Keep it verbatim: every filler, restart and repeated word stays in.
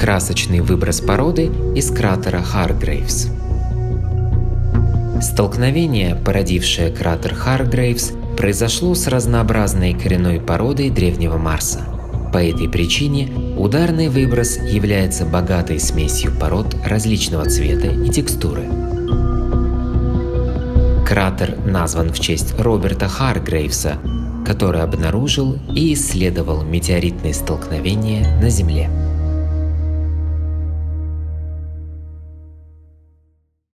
красочный выброс породы из кратера Харгрейвс. Столкновение, породившее кратер Харгрейвс, произошло с разнообразной коренной породой древнего Марса. По этой причине ударный выброс является богатой смесью пород различного цвета и текстуры. Кратер назван в честь Роберта Харгрейвса, который обнаружил и исследовал метеоритные столкновения на Земле.